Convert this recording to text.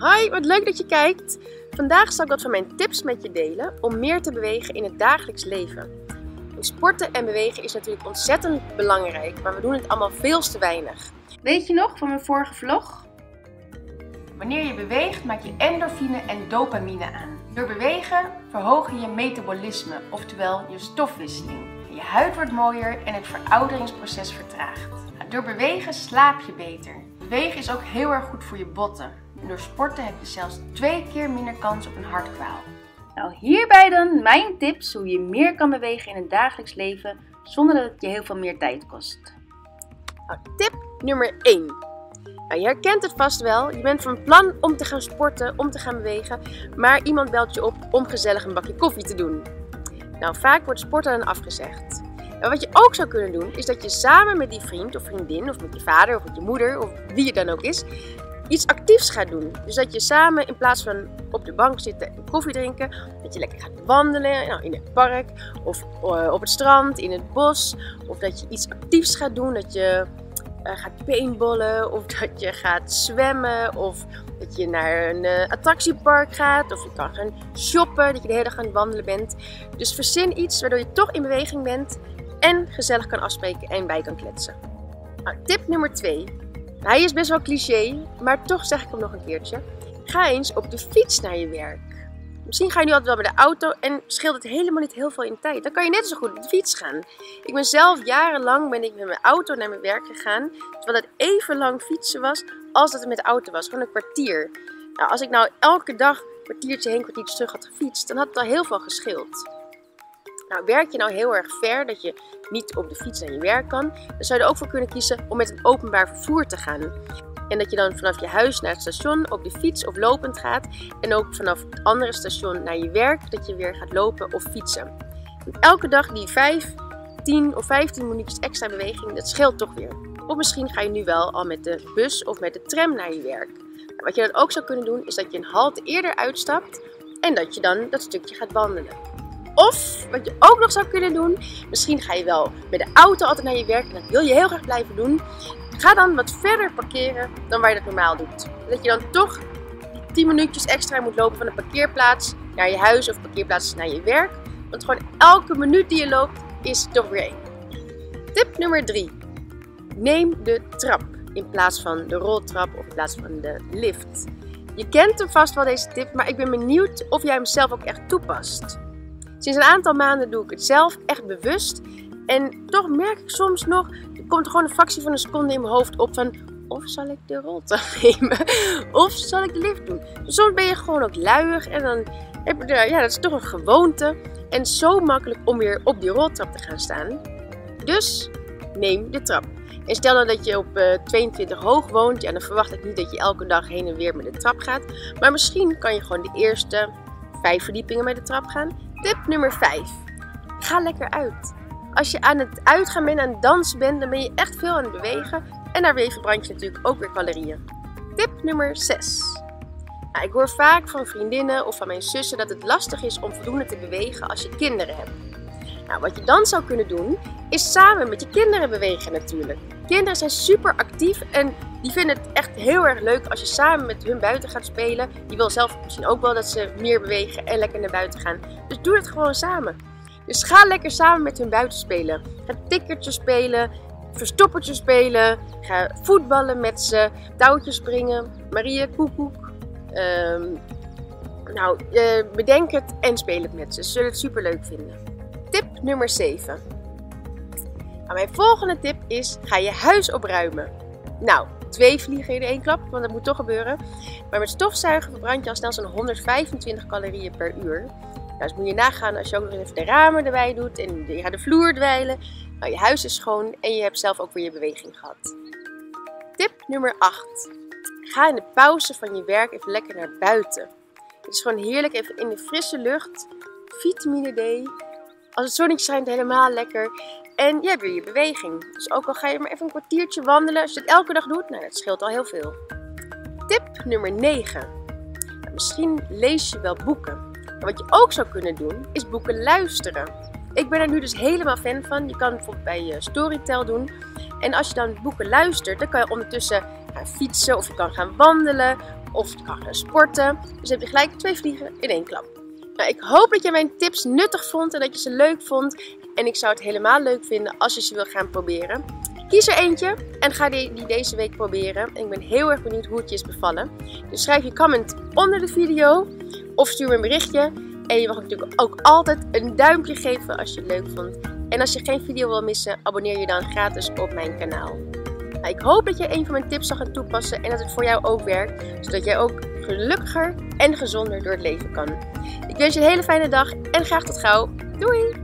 Hoi, wat leuk dat je kijkt! Vandaag zal ik wat van mijn tips met je delen om meer te bewegen in het dagelijks leven. Sporten en bewegen is natuurlijk ontzettend belangrijk, maar we doen het allemaal veel te weinig. Weet je nog van mijn vorige vlog? Wanneer je beweegt maak je endorfine en dopamine aan. Door bewegen verhoog je je metabolisme, oftewel je stofwisseling. Je huid wordt mooier en het verouderingsproces vertraagt. Door bewegen slaap je beter. Bewegen is ook heel erg goed voor je botten. En door sporten heb je zelfs 2 keer minder kans op een hartkwaal. Nou, hierbij dan mijn tips hoe je meer kan bewegen in het dagelijks leven zonder dat het je heel veel meer tijd kost. Nou, tip nummer 1. Nou, je herkent het vast wel. Je bent van plan om te gaan sporten, om te gaan bewegen, maar iemand belt je op om gezellig een bakje koffie te doen. Nou, vaak wordt sporten dan afgezegd. En wat je ook zou kunnen doen, is dat je samen met die vriend of vriendin, of met je vader of met je moeder, of wie het dan ook is, iets actiefs gaat doen. Dus dat je samen in plaats van op de bank zitten en koffie drinken, dat je lekker gaat wandelen in het park, of op het strand, in het bos. Of dat je iets actiefs gaat doen, dat je gaat paintballen, of dat je gaat zwemmen, of dat je naar een attractiepark gaat, of je kan gaan shoppen, dat je de hele dag aan het wandelen bent. Dus verzin iets waardoor je toch in beweging bent en gezellig kan afspreken en bij kan kletsen. Nou, tip nummer 2. Hij is best wel cliché, maar toch zeg ik hem nog een keertje. Ga eens op de fiets naar je werk. Misschien ga je nu altijd wel met de auto en scheelt het helemaal niet heel veel in tijd. Dan kan je net zo goed op de fiets gaan. Ik ben zelf jarenlang met mijn auto naar mijn werk gegaan, terwijl het even lang fietsen was als dat het met de auto was. Gewoon een kwartier. Nou, als ik nou elke dag een kwartiertje heen, kwartiertje terug had gefietst, dan had het al heel veel gescheeld. Nou, werk je nou heel erg ver dat je niet op de fiets naar je werk kan, dan zou je er ook voor kunnen kiezen om met een openbaar vervoer te gaan. En dat je dan vanaf je huis naar het station op de fiets of lopend gaat. En ook vanaf het andere station naar je werk, dat je weer gaat lopen of fietsen. En elke dag die 5, 10 of 15 minuutjes extra beweging, dat scheelt toch weer. Of misschien ga je nu wel al met de bus of met de tram naar je werk. Nou, wat je dan ook zou kunnen doen, is dat je een halte eerder uitstapt en dat je dan dat stukje gaat wandelen. Of, wat je ook nog zou kunnen doen, misschien ga je wel met de auto altijd naar je werk en dat wil je heel graag blijven doen. Ga dan wat verder parkeren dan waar je dat normaal doet. Dat je dan toch 10 minuutjes extra moet lopen van de parkeerplaats naar je huis of parkeerplaats naar je werk. Want gewoon elke minuut die je loopt is toch weer 1. Tip nummer 3. Neem de trap in plaats van de roltrap of in plaats van de lift. Je kent hem vast wel deze tip, maar ik ben benieuwd of jij hem zelf ook echt toepast. Sinds een aantal maanden doe ik het zelf echt bewust. En toch merk ik soms nog, er komt gewoon een fractie van een seconde in mijn hoofd op van, of zal ik de roltrap nemen? Of zal ik de lift doen? Dus soms ben je gewoon ook luiig en dan heb je dat is toch een gewoonte. En zo makkelijk om weer op die roltrap te gaan staan. Dus neem de trap. En stel dan dat je op 22 hoog woont, dan verwacht ik niet dat je elke dag heen en weer met de trap gaat. Maar misschien kan je gewoon de eerste 5 verdiepingen met de trap gaan. Tip nummer 5. Ga lekker uit. Als je aan het uitgaan bent, aan het dansen bent, dan ben je echt veel aan het bewegen. En daarmee verbrand je natuurlijk ook weer calorieën. Tip nummer 6. Nou, ik hoor vaak van vriendinnen of van mijn zussen dat het lastig is om voldoende te bewegen als je kinderen hebt. Nou, wat je dan zou kunnen doen, is samen met je kinderen bewegen natuurlijk. Kinderen zijn super actief en die vinden het echt heel erg leuk als je samen met hun buiten gaat spelen. Die wil zelf misschien ook wel dat ze meer bewegen en lekker naar buiten gaan. Dus doe het gewoon samen. Dus ga lekker samen met hun buiten spelen. Ga tikkertjes spelen, verstoppertjes spelen, ga voetballen met ze, touwtjes springen, Maria koekoek. Bedenk het en speel het met ze. Ze zullen het super leuk vinden. Tip nummer 7. Nou, mijn volgende tip is, ga je huis opruimen. Nou, 2 vliegen in 1 klap, want dat moet toch gebeuren. Maar met stofzuigen verbrand je al snel zo'n 125 calorieën per uur. Nou, dus moet je nagaan als je ook nog even de ramen erbij doet en je gaat de vloer dweilen. Nou, je huis is schoon en je hebt zelf ook weer je beweging gehad. Tip nummer 8. Ga in de pauze van je werk even lekker naar buiten. Het is gewoon heerlijk, even in de frisse lucht. Vitamine D. Als het zonnetje schijnt, helemaal lekker. En je hebt weer je beweging. Dus ook al ga je maar even een kwartiertje wandelen. Als je het elke dag doet, nou, dat scheelt al heel veel. Tip nummer 9. Nou, misschien lees je wel boeken. En wat je ook zou kunnen doen, is boeken luisteren. Ik ben er nu dus helemaal fan van. Je kan het bijvoorbeeld bij Storytel doen. En als je dan boeken luistert, dan kan je ondertussen gaan fietsen of je kan gaan wandelen. of je kan gaan sporten. Dus heb je gelijk 2 vliegen in 1 klap. Nou, ik hoop dat jij mijn tips nuttig vond en dat je ze leuk vond. En ik zou het helemaal leuk vinden als je ze wil gaan proberen. Kies er eentje en ga die deze week proberen. En ik ben heel erg benieuwd hoe het je is bevallen. Dus schrijf je comment onder de video of stuur me een berichtje. En je mag natuurlijk ook altijd een duimpje geven als je het leuk vond. En als je geen video wil missen, abonneer je dan gratis op mijn kanaal. Nou, ik hoop dat je een van mijn tips zal gaan toepassen en dat het voor jou ook werkt. Zodat jij ook gelukkiger en gezonder door het leven kan. Ik wens je een hele fijne dag en graag tot gauw. Doei!